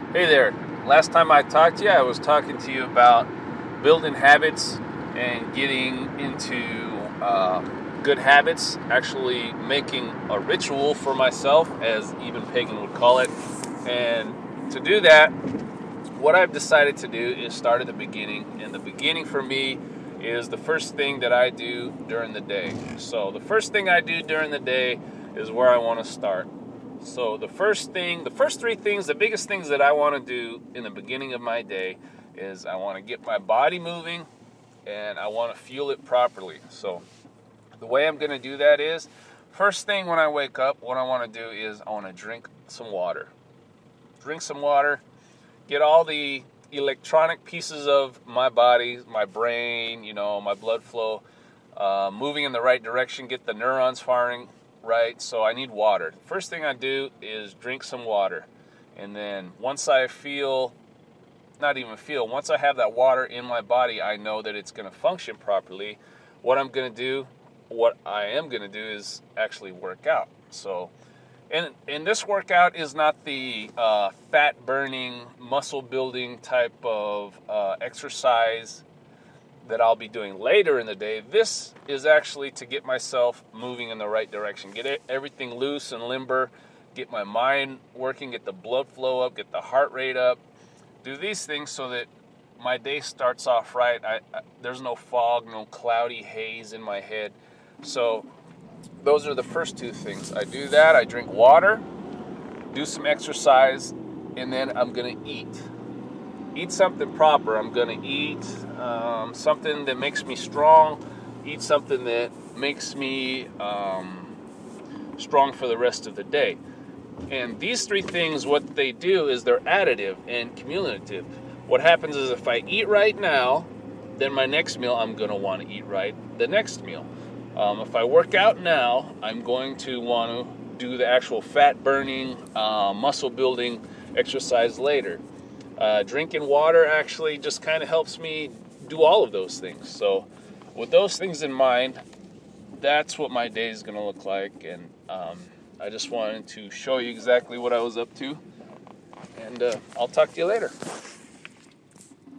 Hey there. Last time I talked to you, I was talking to you about building habits and getting into good habits, actually making a ritual for myself, as even Pagan would call it. And to do that, what I've decided to do is start at the beginning. And the beginning for me is the first thing that I do during the day. So the first thing I do during the day is where I want to start. So the first three things, the biggest things that I want to do in the beginning of my day is I want to get my body moving and I want to fuel it properly. So the way I'm going to do that is, first thing when I wake up, what I want to do is I want to drink some water. Drink some water, get all the electronic pieces of my body, my brain, my blood flow, moving in the right direction, get the neurons firing right. So I need water. First thing I do is drink some water. And then once I have that water in my body, I know that it's going to function properly. What I am going to do is actually work out. So, and this workout is not the fat burning, muscle building type of exercise that I'll be doing later in the day. This is actually to get myself moving in the right direction, get everything loose and limber, get my mind working, get the blood flow up, get the heart rate up, do these things so that my day starts off right. There's no fog, no cloudy haze in my head. So those are the first two things. I do that, I drink water, do some exercise, and then I'm going to eat. Eat something proper. I'm going to eat something that makes me strong, eat something that makes me strong for the rest of the day. And these three things, what they do is they're additive and cumulative. What happens is if I eat right now, then my next meal I'm going to want to eat right the next meal. If I work out now, I'm going to want to do the actual fat burning, muscle building exercise later. Drinking water actually just kind of helps me do all of those things. So with those things in mind, that's what my day is going to look like. And I just wanted to show you exactly what I was up to. And I'll talk to you later.